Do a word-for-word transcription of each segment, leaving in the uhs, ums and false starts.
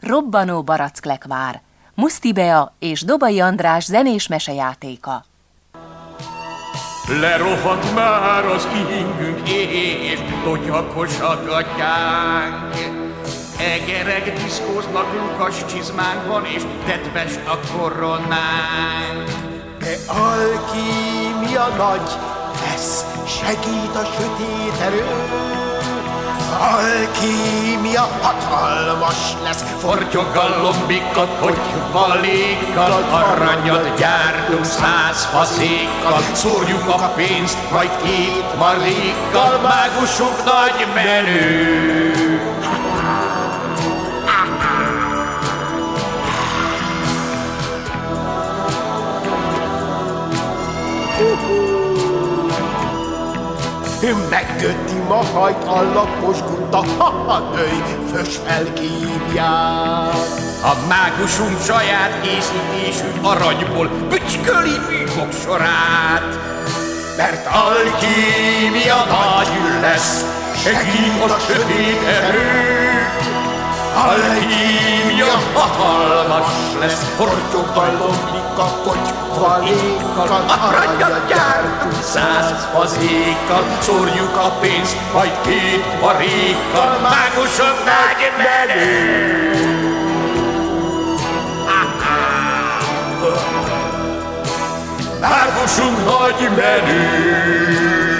Robbanó baracklekvár, Muszti Bea és Dobai András zenés mesejátéka. Lerohadt már az ingünk és totyakosagatjánk. Egerek diszkóznak lukas csizmánkban, és tetves a koronánk. De alkímia nagy lesz, segít a sötét erő. Alkímia hatalmas lesz, fortyog a lombikat, hogy valékkal, aranyat gyártunk száz fazékkal, szórjuk a pénzt, majd két marékkal, mágusunk nagy menő. Megköti ma hajt a lapos gutta, ha nőj fös felkívját. A mágusunk saját készítésű aranyból bücsköli műfog sorát. Mert alkímia nagy lesz, segít a sötét erő. Alkímia hatalmas lesz, fortyog a lombika, kocsvalékkal, aranyat gyártunk száz fazékkal, szórjuk a pénzt, majd két marékkal, mágusok nagy menő. Mágusunk nagy menő.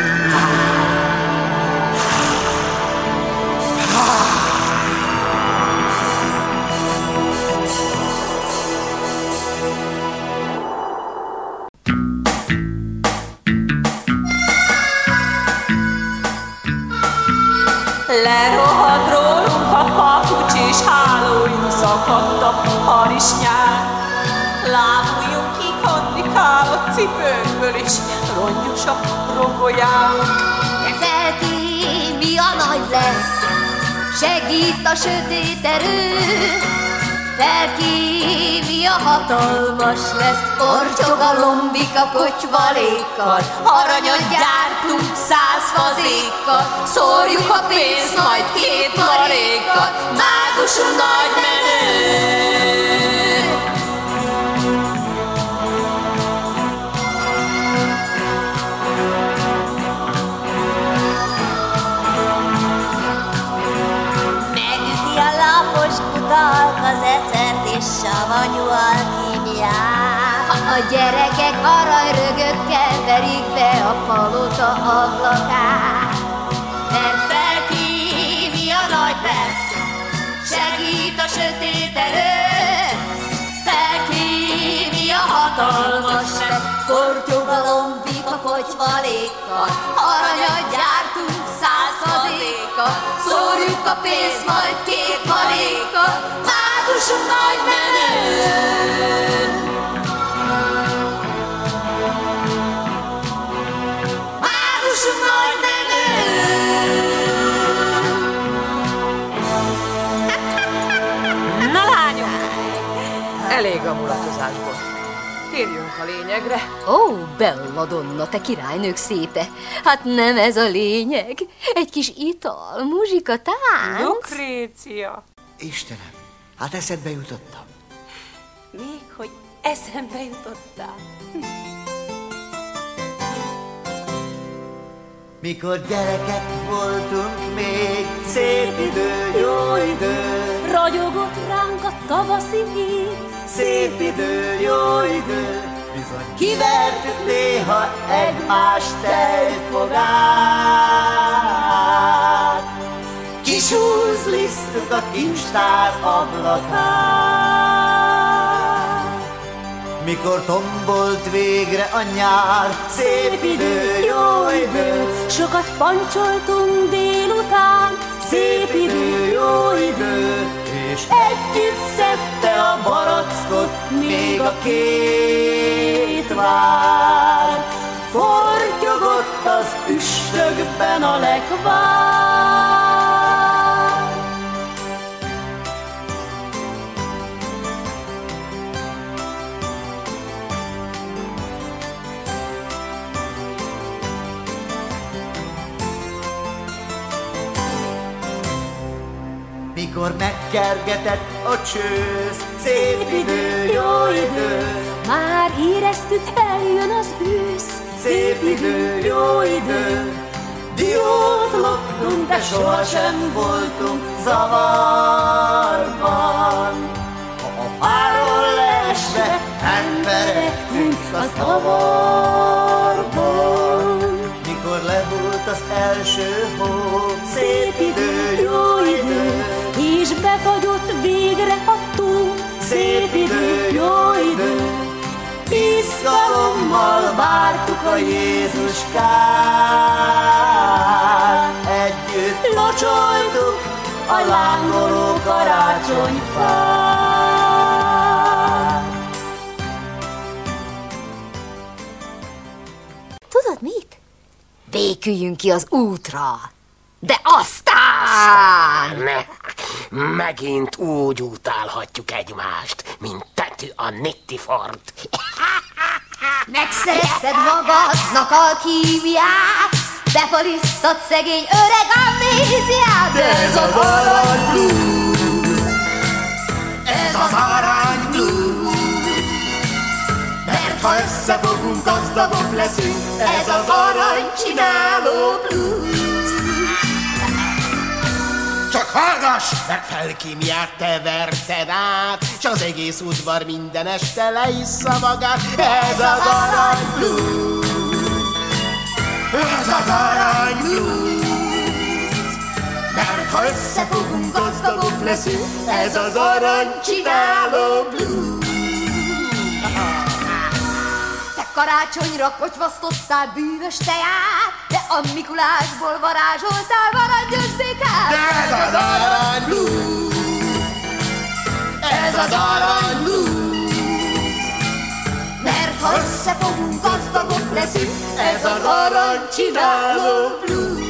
Lerohad rólunk a papucs, és hálóink szakadtak harisnyán. Lábuljunk kikandikálott cipőnkből, és rongyos a rogolyánk. De felkímia nagy lesz, segít a sötét erő. Felkímia hatalmas lesz, fortyog a lombika kocsvalékkal, aranyat gyártunk száz fazékkal, szórjuk a pénzt, majd két marékkal, mágusunk nagy menő. Megüti a lapos kutalk az ecert és savanyú alkímiát. A gyerekek aranyrögökkel verik be a palota ablakát. Mert felkímia nagy lesz, segít a sötét erő. Felkímia hatalmas lesz, fortyog a lombika kocsvalékkal, aranyat gyártunk száz fazékkal, szórjuk a pénzt, majd két marékkal, mágusunk nagy menő. Mágusunk nagy menő. Na lányok, elég a mulatozásból. Térjünk a lényegre. Ó, Belladonna, te királynők szépe. Hát nem ez a lényeg. Egy kis ital, muzsika, tánc. Lukrécia. Istenem, hát eszedbe jutottam. Még hogy eszembe jutottál. Mikor gyerekek voltunk még, szép idő, jó idő. Ragyogott ránk a tavaszi híg, szép idő, jó idő. Bizony kivertük néha egymás tejfogát. Kisúzlisztuk a kincstár ablakát. Mikor tombolt végre a nyár, szép idő, jó idő. sokat pancsoltunk délután, szép idő, jó idő. És együtt szedte a barackot még a két vár. Fortyogott az üstökben a lekvár. Mikor meg kergetett a csősz. Szép idő, jó idő, már éreztük, eljön az ősz. szép idő, jó idő, diót loptunk, de sohasem voltunk zavarban. Ha a fáról leesve emberektünk az avarban. Mikor lehult az első hó, szép idő, jó idő, És befagyott végre a tó. szép idő, jó idő, izgalommal vártuk a Jézuskát. Együtt locsoltuk a lángoló karácsonyfát. Tudod mit? Béküljünk ki az útra. De aztán... Ne, megint úgy utálhatjuk egymást, mint Tetű a Nittifort. Megszerezted magadnak alkímiát, befalisztad szegény öreg amnéziát. De ez az arany blues, ez az arany blues, mert ha összefogunk, gazdagok leszünk, ez az arany csináló blues. Csak hallgass, mert felkímiát te verted át, s az egész udvar minden este leissza magát. Ez az arany blues, ez az arany blues, mert ha összefogunk, gazdagok leszünk, ez az arany csináló blues. Te karácsonyra kocsvasztottál bűvös teját, de a Mikulásból varázsoltál varangyos békát. De ez az arany blues, ez az arany blues, Mert ha összefogunk, gazdagok leszünk, ez az arany csináló blues.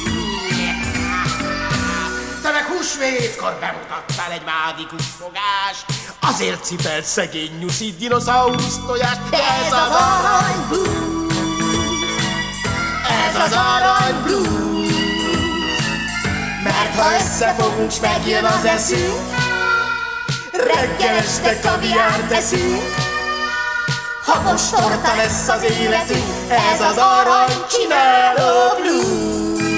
Te meg húsvétkor bemutattál egy mágikus fogást, azért cipelt szegény nyuszit dinoszaurusz tojást. de ez az arany blues, Ez az arany blues, mert ha összefogunk, s megjön az eszünk, reggel este kaviárt eszünk, habos torta lesz az életünk, ez az arany csináló blues.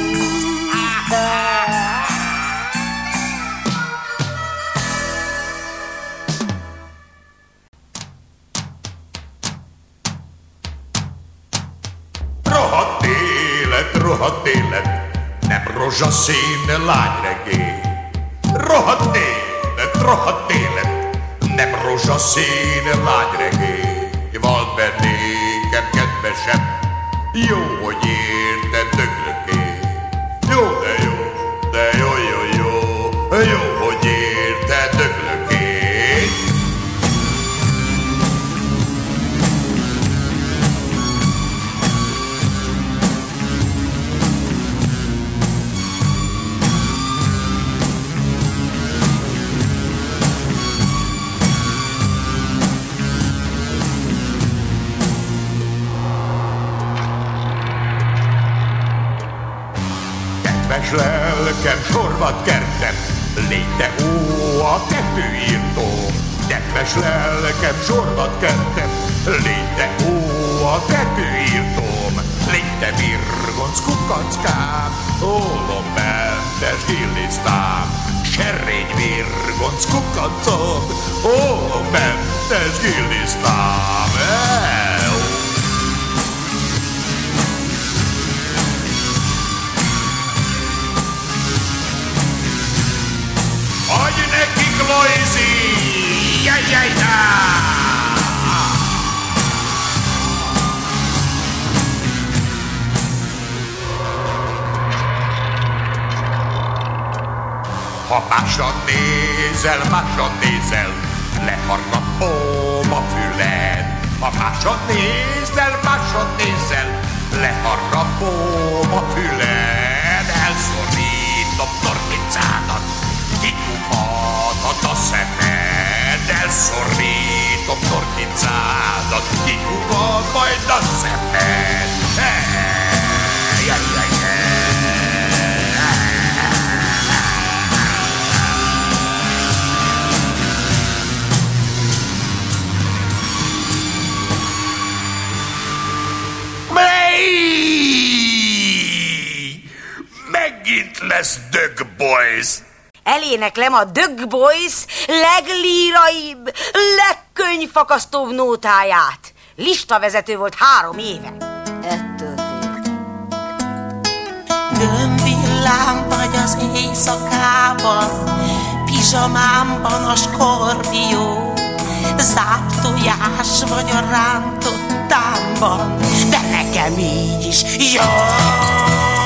Rohadt élet, rohadt élet, nem rózsaszín lágyregény. Rohadt élet, rohadt élet, nem rózsaszín lágyregény. Van be nékem, kedvesem, jó, hogy érted döglöké. Jó, de jó, de jó, jó, jó, jó, hogy érted döglöké. Kedves lelkem, sorvat kertem, légy te ó a tetőírtóm. Kedves lelkem, sorvat kertem, légy te ó a tetőírtóm. Légy te virgonc kukackám, ólommentes gillisztám. Serrény virgonc kukacom, ólommentes gillisztám. Adj nekik, Lojzi! Jajjajjá! Ha másra nézel, másra nézel, leharapom a füled. Ha másra nézel, másra nézel, leharapom a füled. Elszorítom torkicádat, kikumadhat a szemed. Elszorítom torkicádat, kikumad majd a szemed. Hey, jaj, jaj, jaj. megint lesz Dög Boys. Eléneklem a Dög Boys leglíraibb, legkönyvfakasztóbb nótáját. Listavezető volt három éve. Ettől féltem. Gömbvillám vagy az éjszakában, pizsamámban a skorpió, záptojás vagy a rántott támban, de nekem így is jó.